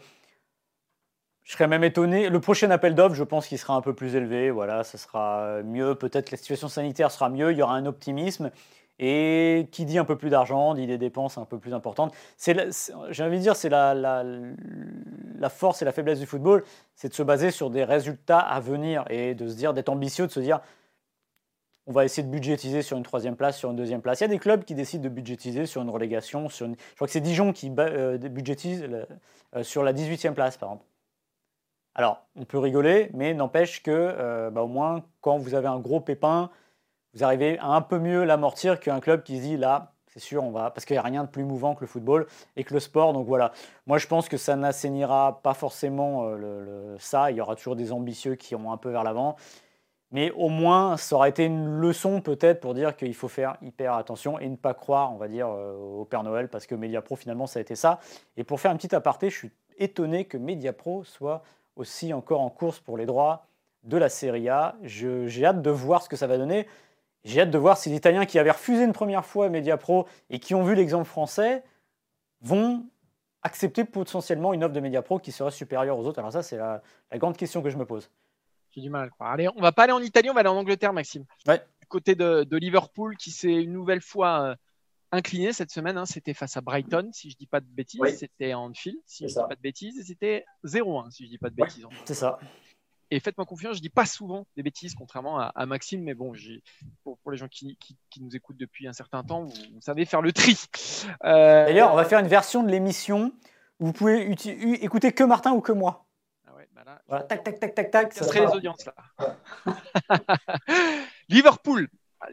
[SPEAKER 3] je serais même étonné. Le prochain appel d'offres, je pense qu'il sera un peu plus élevé. Voilà, ça sera mieux. Peut-être que la situation sanitaire sera mieux. Il y aura un optimisme. Et qui dit un peu plus d'argent, dit des dépenses un peu plus importantes. J'ai envie de dire, c'est la force et la faiblesse du football, c'est de se baser sur des résultats à venir et de se dire, d'être ambitieux, de se dire, on va essayer de budgétiser sur une 3e place, sur une 2e place. Il y a des clubs qui décident de budgétiser sur une relégation. Je crois que c'est Dijon qui budgétise sur la 18e place, par exemple. Alors, on peut rigoler, mais n'empêche que, au moins, quand vous avez un gros pépin, vous arrivez à un peu mieux l'amortir qu'un club qui se dit là, c'est sûr, on va. Parce qu'il n'y a rien de plus mouvant que le football et que le sport. Donc voilà, moi je pense que ça n'assainira pas forcément ça. Il y aura toujours des ambitieux qui iront un peu vers l'avant. Mais au moins, ça aura été une leçon peut-être pour dire qu'il faut faire hyper attention et ne pas croire, on va dire, au Père Noël, parce que Mediapro, finalement, ça a été ça. Et pour faire un petit aparté, je suis étonné que Mediapro soit aussi encore en course pour les droits de la Serie A. J'ai hâte de voir ce que ça va donner. J'ai hâte de voir si les Italiens qui avaient refusé une première fois Mediapro et qui ont vu l'exemple français vont accepter potentiellement une offre de Mediapro qui serait supérieure aux autres. Alors ça, c'est la grande question que je me pose.
[SPEAKER 2] J'ai du mal à le croire. Allez, on va pas aller en Italie, on va aller en Angleterre, Maxime.
[SPEAKER 3] Ouais.
[SPEAKER 2] Du côté de Liverpool qui s'est une nouvelle fois incliné cette semaine. C'était face à Brighton, si je ne dis pas de bêtises. Oui. C'était à Anfield, si je ne dis pas de bêtises. Et c'était 0-1, si je ne dis pas de bêtises.
[SPEAKER 3] Ouais, c'est ça.
[SPEAKER 2] Et faites-moi confiance, je ne dis pas souvent des bêtises, contrairement à Maxime, mais bon, pour les gens qui nous écoutent depuis un certain temps, vous savez faire le tri.
[SPEAKER 3] D'ailleurs, on va faire une version de l'émission où vous pouvez écouter que Martin ou que moi.
[SPEAKER 2] Ah ouais, bah là,
[SPEAKER 3] voilà, tac, tac, tac, tac, tac.
[SPEAKER 2] Ça serait les audiences, là. Liverpool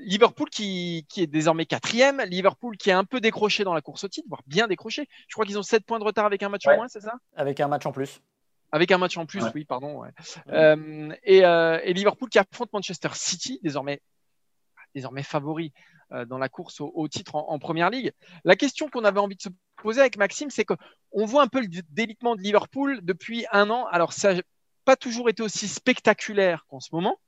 [SPEAKER 2] qui est désormais 4e. Liverpool qui est un peu décroché dans la course au titre, voire bien décroché. Je crois qu'ils ont 7 points de retard avec un match en moins, c'est ça?
[SPEAKER 3] Avec un match en plus.
[SPEAKER 2] Avec un match en plus, oui, pardon. Ouais. Et Liverpool qui affronte Manchester City, désormais favori dans la course au titre en Première Ligue. La question qu'on avait envie de se poser avec Maxime, c'est qu'on voit un peu le délitement de Liverpool depuis un an. Alors, ça n'a pas toujours été aussi spectaculaire qu'en ce moment,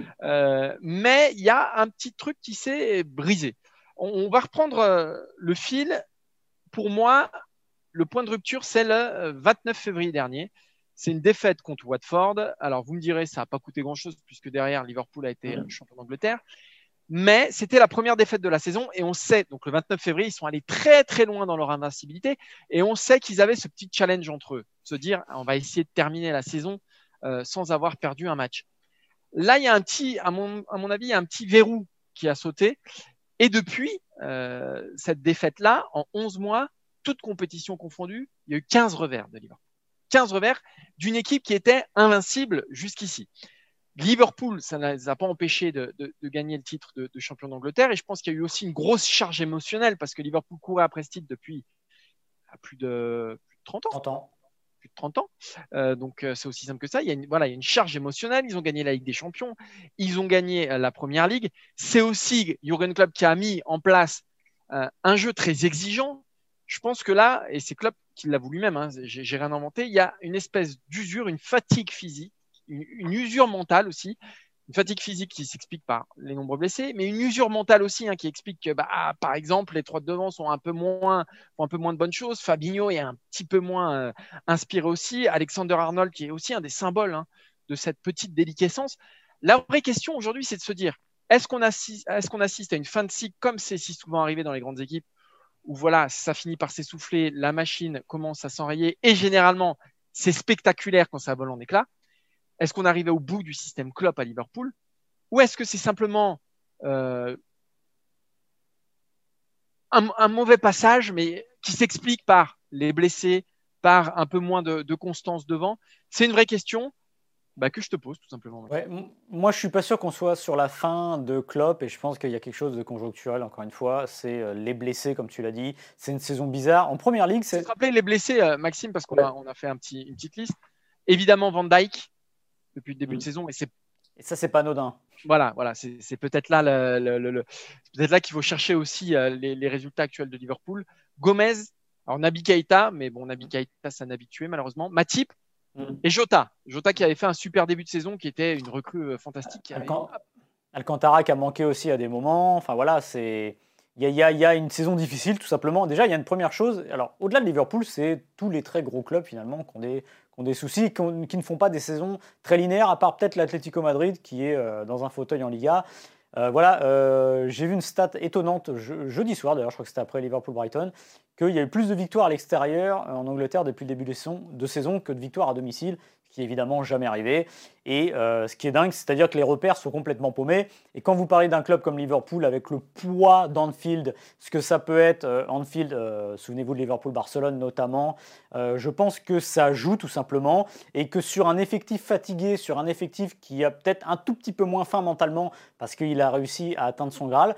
[SPEAKER 2] mais il y a un petit truc qui s'est brisé. On va reprendre le fil. Pour moi, le point de rupture, c'est le 29 février dernier. C'est une défaite contre Watford. Alors, vous me direz, ça n'a pas coûté grand-chose puisque derrière, Liverpool a été champion d'Angleterre. Mais c'était la première défaite de la saison et on sait, donc le 29 février, ils sont allés très très loin dans leur invincibilité et on sait qu'ils avaient ce petit challenge entre eux, se dire on va essayer de terminer la saison sans avoir perdu un match. Là, il y a un petit, à mon avis, il y a un petit verrou qui a sauté et depuis cette défaite-là, en 11 mois, toutes compétitions confondues, il y a eu 15 revers de Liverpool. 15 revers d'une équipe qui était invincible jusqu'ici. Liverpool, ça ne les a pas empêchés de gagner le titre de champion d'Angleterre. Et je pense qu'il y a eu aussi une grosse charge émotionnelle parce que Liverpool courait après ce titre depuis plus de 30 ans.
[SPEAKER 3] 30 ans.
[SPEAKER 2] Plus de 30 ans. Donc, c'est aussi simple que ça. Il y a une charge émotionnelle. Ils ont gagné la Ligue des Champions. Ils ont gagné la Première Ligue. C'est aussi Jürgen Klopp qui a mis en place un jeu très exigeant. Je pense que là, et c'est Klopp qui l'avoue lui-même, hein, j'ai rien inventé, il y a une espèce d'usure, une fatigue physique, une usure mentale aussi, une fatigue physique qui s'explique par les nombreux blessés, mais une usure mentale aussi qui explique que, par exemple, les trois de devant font un peu moins de bonnes choses. Fabinho est un petit peu moins inspiré aussi. Alexander Arnold, qui est aussi un des symboles de cette petite déliquescence. La vraie question aujourd'hui, c'est de se dire, est-ce qu'on assiste à une fin de cycle comme c'est si souvent arrivé dans les grandes équipes où voilà, ça finit par s'essouffler, la machine commence à s'enrayer et généralement, c'est spectaculaire quand ça vole en éclats. Est-ce qu'on arrivait au bout du système Klopp à Liverpool ou est-ce que c'est simplement un mauvais passage mais qui s'explique par les blessés, par un peu moins de constance devant? C'est une vraie question que je te pose tout simplement.
[SPEAKER 3] Ouais, moi, je suis pas sûr qu'on soit sur la fin de Klopp et je pense qu'il y a quelque chose de conjoncturel, encore une fois. C'est les blessés, comme tu l'as dit. C'est une saison bizarre. En Première Ligue, c'est…
[SPEAKER 2] Tu te rappelles les blessés, Maxime, parce qu'on a fait une petite liste. Évidemment, Van Dijk, depuis le début de saison.
[SPEAKER 3] Et ça, c'est pas anodin.
[SPEAKER 2] Voilà, c'est peut-être là, peut-être là qu'il faut chercher aussi les résultats actuels de Liverpool. Gomez, alors Naby Keïta, mais bon, Naby Keïta, c'est un habitué malheureusement. Matip et Jota qui avait fait un super début de saison, qui était une recrue fantastique.
[SPEAKER 3] Alcantara qui a manqué aussi à des moments. Enfin voilà, il y a une saison difficile tout simplement. Déjà, il y a une première chose. Alors, au-delà de Liverpool, c'est tous les très gros clubs finalement qui ont des soucis, qui ne font pas des saisons très linéaires, à part peut-être l'Atlético Madrid qui est dans un fauteuil en Liga. J'ai vu une stat étonnante jeudi soir, d'ailleurs, je crois que c'était après Liverpool-Brighton, qu'il y a eu plus de victoires à l'extérieur en Angleterre depuis le début de saison que de victoires à domicile, ce qui est évidemment jamais arrivé. Et ce qui est dingue, c'est-à-dire que les repères sont complètement paumés. Et quand vous parlez d'un club comme Liverpool, avec le poids d'Anfield, ce que ça peut être, Anfield, souvenez-vous de Liverpool-Barcelone notamment, je pense que ça joue tout simplement, et que sur un effectif fatigué, sur un effectif qui a peut-être un tout petit peu moins faim mentalement, parce qu'il a réussi à atteindre son Graal,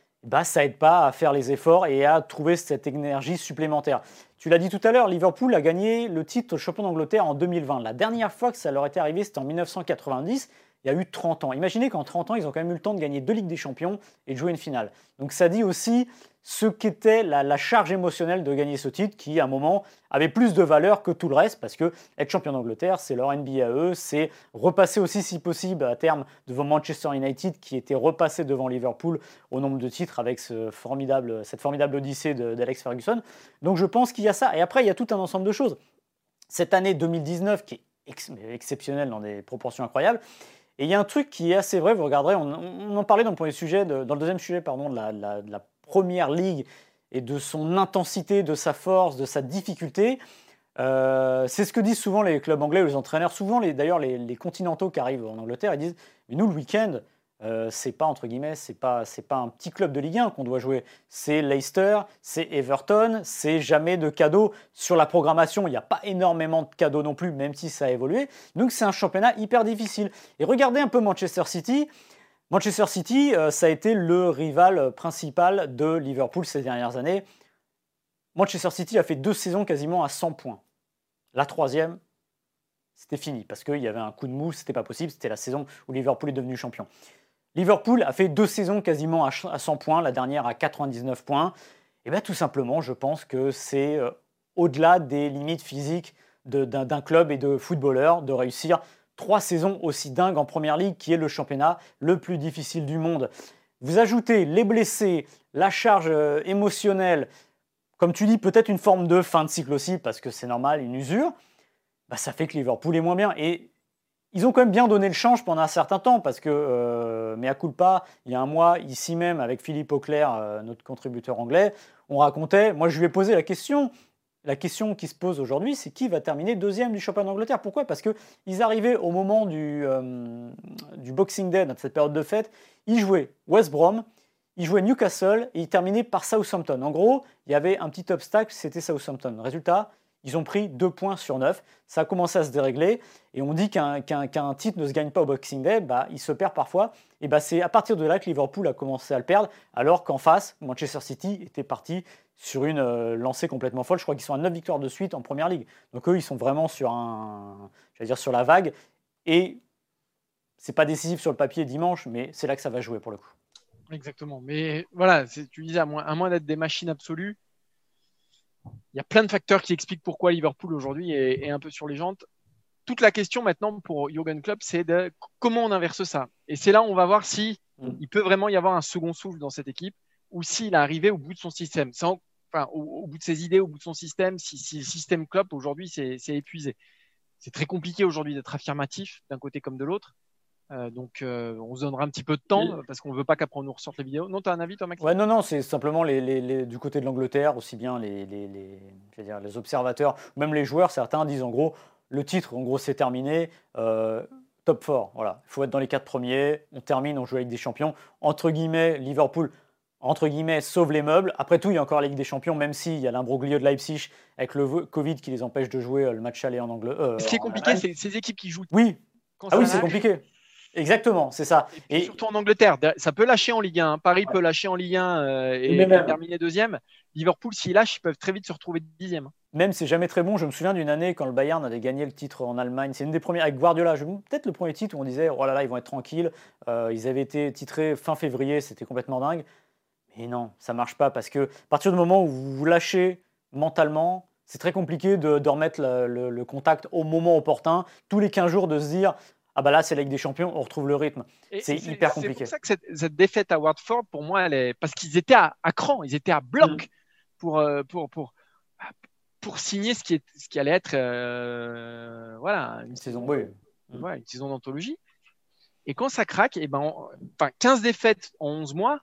[SPEAKER 3] ça n'aide pas à faire les efforts et à trouver cette énergie supplémentaire. Tu l'as dit tout à l'heure, Liverpool a gagné le titre de champion d'Angleterre en 2020. La dernière fois que ça leur était arrivé, c'était en 1990. Il y a eu 30 ans. Imaginez qu'en 30 ans, ils ont quand même eu le temps de gagner 2 Ligues des Champions et de jouer une finale. Donc ça dit aussi ce qu'était la charge émotionnelle de gagner ce titre qui, à un moment, avait plus de valeur que tout le reste parce que être champion d'Angleterre, c'est leur NBA à eux, c'est repasser aussi, si possible, à terme devant Manchester United qui était repassé devant Liverpool au nombre de titres avec cette formidable odyssée d'Alex Ferguson. Donc je pense qu'il y a ça. Et après, il y a tout un ensemble de choses. Cette année 2019 qui est exceptionnelle dans des proportions incroyables. Et il y a un truc qui est assez vrai, vous regarderez, on en parlait dans le deuxième sujet de la Première Ligue et de son intensité, de sa force, de sa difficulté. C'est ce que disent souvent les clubs anglais ou les entraîneurs. Souvent, d'ailleurs, les continentaux qui arrivent en Angleterre, ils disent « Mais nous, le week-end, c'est pas, entre guillemets, c'est pas un petit club de Ligue 1 qu'on doit jouer. C'est Leicester, c'est Everton, c'est jamais de cadeaux. Sur la programmation, il n'y a pas énormément de cadeaux non plus, même si ça a évolué. Donc c'est un championnat hyper difficile. Et regardez un peu Manchester City. Manchester City, ça a été le rival principal de Liverpool ces dernières années. Manchester City a fait 2 saisons quasiment à 100 points. La troisième, c'était fini, parce qu'il y avait un coup de mou, c'était pas possible, c'était la saison où Liverpool est devenu champion. Liverpool a fait 2 saisons quasiment à 100 points, la dernière à 99 points. Et bien tout simplement, je pense que c'est au-delà des limites physiques d'un club et de footballeurs de réussir 3 saisons aussi dingues en Première Ligue, qui est le championnat le plus difficile du monde. Vous ajoutez les blessés, la charge émotionnelle, comme tu dis, peut-être une forme de fin de cycle aussi, parce que c'est normal, une usure. ça fait que Liverpool est moins bien. Et ils ont quand même bien donné le change pendant un certain temps parce que, mea culpa, il y a un mois, ici même, avec Philippe Auclair, notre contributeur anglais, on racontait, moi je lui ai posé la question qui se pose aujourd'hui, c'est qui va terminer deuxième du championnat d'Angleterre. Pourquoi ? Parce qu'ils arrivaient au moment du Boxing Day, dans cette période de fête, ils jouaient West Brom, ils jouaient Newcastle et ils terminaient par Southampton. En gros, il y avait un petit obstacle, c'était Southampton. Résultat, ils ont pris 2 points sur 9. Ça a commencé à se dérégler et on dit qu'un titre ne se gagne pas au Boxing Day, il se perd parfois. Et c'est à partir de là que Liverpool a commencé à le perdre, alors qu'en face, Manchester City était parti sur une lancée complètement folle. Je crois qu'ils sont à 9 victoires de suite en Première Ligue. Donc eux, ils sont vraiment sur sur la vague. Et c'est pas décisif sur le papier dimanche, mais c'est là que ça va jouer pour le coup.
[SPEAKER 2] Exactement. Mais voilà, tu disais, à moins d'être des machines absolues, il y a plein de facteurs qui expliquent pourquoi Liverpool aujourd'hui est un peu sur les jantes. Toute la question maintenant pour Jürgen Klopp, c'est de comment on inverse ça. Et c'est là où on va voir si il peut vraiment y avoir un second souffle dans cette équipe ou s'il est arrivé au bout de son système. Au bout de ses idées, au bout de son système, si le système Klopp aujourd'hui c'est épuisé. C'est très compliqué aujourd'hui d'être affirmatif d'un côté comme de l'autre. Donc on se donnera un petit peu de temps parce qu'on ne veut pas qu'après on nous ressorte les vidéos. Non, tu as un avis toi, Maxime ?
[SPEAKER 3] Ouais, non, c'est simplement du côté de l'Angleterre, aussi bien les observateurs, même les joueurs, certains disent en gros, le titre, en gros, c'est terminé, top 4, voilà. Il faut être dans les 4 premiers, on termine, on joue avec des champions. Entre guillemets, Liverpool, sauve les meubles. Après tout, il y a encore la Ligue des Champions, même s'il y a l'imbroglio de Leipzig avec le Covid qui les empêche de jouer le match aller en Angleterre.
[SPEAKER 2] Ce qui est compliqué, c'est ces équipes qui jouent.
[SPEAKER 3] Oui, c'est compliqué. Exactement, c'est ça.
[SPEAKER 2] Et surtout en Angleterre, ça peut lâcher en Ligue 1. Paris peut lâcher en Ligue 1 et terminer deuxième. Liverpool, s'ils lâchent, ils peuvent très vite se retrouver dixième.
[SPEAKER 3] Même c'est jamais très bon. Je me souviens d'une année quand le Bayern avait gagné le titre en Allemagne. C'est une des premières avec Guardiola. Peut-être le premier titre où on disait oh là là, ils vont être tranquilles. Ils avaient été titrés fin février, c'était complètement dingue. Mais non, ça marche pas parce que à partir du moment où vous lâchez mentalement, c'est très compliqué de remettre le contact au moment opportun. Tous les 15 jours de se dire ah là c'est la Ligue des Champions, on retrouve le rythme. C'est hyper compliqué.
[SPEAKER 2] C'est pour ça que cette défaite à Watford, pour moi, elle est parce qu'ils étaient à cran, ils étaient à bloc pour signer ce qui allait être une saison, une saison d'anthologie. Et quand ça craque, 15 défaites en 11 mois,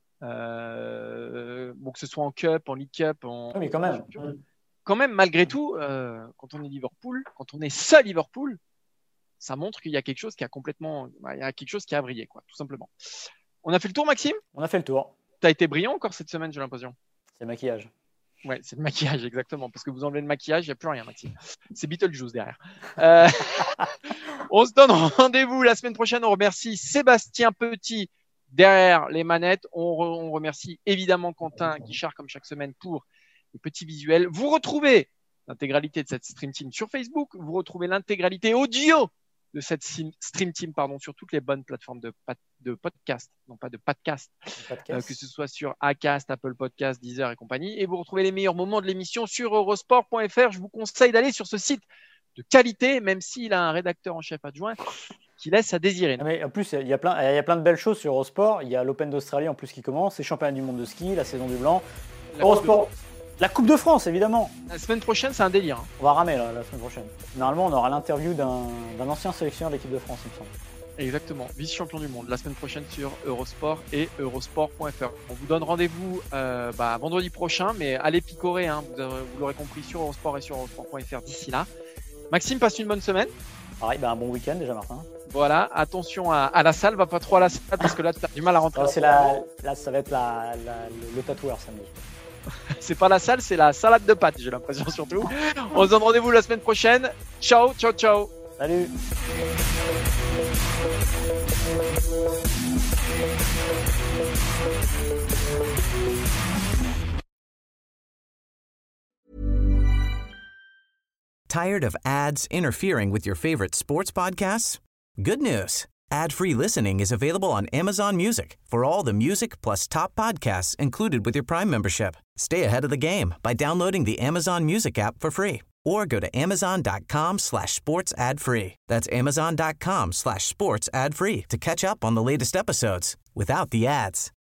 [SPEAKER 2] que ce soit en Cup, en League Cup,
[SPEAKER 3] mais quand même.
[SPEAKER 2] Quand même, malgré tout, quand on est Liverpool, quand on est seul Liverpool, ça montre qu'il y a quelque chose qui a brillé, quoi, tout simplement. On a fait le tour, Maxime ?
[SPEAKER 3] On a fait le tour.
[SPEAKER 2] Tu as été brillant encore cette semaine, j'ai l'impression.
[SPEAKER 3] C'est le maquillage.
[SPEAKER 2] Ouais, c'est le maquillage, exactement. Parce que vous enlevez le maquillage, il n'y a plus rien, Maxime. C'est Beetlejuice derrière. On se donne rendez-vous la semaine prochaine. On remercie Sébastien Petit derrière les manettes. On remercie évidemment Quentin Guichard, comme chaque semaine, pour les petits visuels. Vous retrouvez l'intégralité de cette Stream Team sur Facebook. Vous retrouvez l'intégralité audio de cette Stream Team sur toutes les bonnes plateformes de podcast, non pas de podcast, que ce soit sur Acast, Apple Podcast, Deezer et compagnie. Et vous retrouvez les meilleurs moments de l'émission sur eurosport.fr. Je vous conseille d'aller sur ce site de qualité, même s'il a un rédacteur en chef adjoint qui laisse à désirer.
[SPEAKER 3] Mais en plus, il y a plein de belles choses sur Eurosport. Il y a l'Open d'Australie en plus qui commence, les championnats du monde de ski, la saison du blanc. Eurosport. La Coupe de France, évidemment.
[SPEAKER 2] La semaine prochaine, c'est un délire.
[SPEAKER 3] On va ramer la semaine prochaine. Normalement, on aura l'interview d'un ancien sélectionneur de l'équipe de France, il me semble.
[SPEAKER 2] Exactement, vice-champion du monde, la semaine prochaine sur Eurosport et eurosport.fr. On vous donne rendez-vous vendredi prochain, mais allez picorer, vous l'aurez compris, sur Eurosport et sur eurosport.fr d'ici là. Maxime, passe une bonne semaine.
[SPEAKER 3] Pareil, un bon week-end déjà, Martin.
[SPEAKER 2] Voilà, attention à la salle, va pas trop à la salle parce que là, tu as du mal à rentrer.
[SPEAKER 3] Là, ça va être le tatoueur samedi.
[SPEAKER 2] C'est pas la salle, c'est la salade de pâtes, j'ai l'impression surtout. On se donne rendez-vous la semaine prochaine. Ciao, ciao, ciao.
[SPEAKER 3] Salut.
[SPEAKER 4] Tired of ads interfering with your favorite sports podcasts? Good news. Ad-free listening is available on Amazon Music for all the music plus top podcasts included with your Prime membership. Stay ahead of the game by downloading the Amazon Music app for free or go to amazon.com/sports ad free. That's amazon.com/sports ad free to catch up on the latest episodes without the ads.